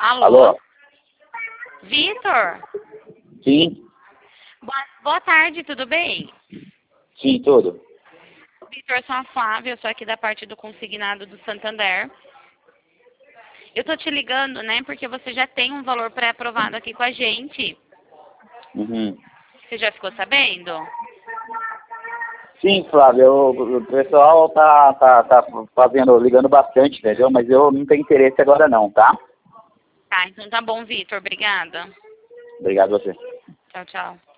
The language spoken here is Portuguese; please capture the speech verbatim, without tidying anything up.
Alô? Alô? Vitor? Sim, Boa, boa tarde, tudo bem? sim, tudo. Vitor, eu sou a Flávia, eu sou aqui da parte do consignado do Santander. Eu tô te ligando, né, porque você já tem um valor pré-aprovado aqui com a gente. Uhum. Você já ficou sabendo? Sim, Flávio, eu- o pessoal tá, tá, tá fazendo, ligando bastante, entendeu? Mas eu não tenho interesse agora não, tá? Tá, então tá bom, Vitor. Obrigada. Obrigado a você. Tchau, tchau.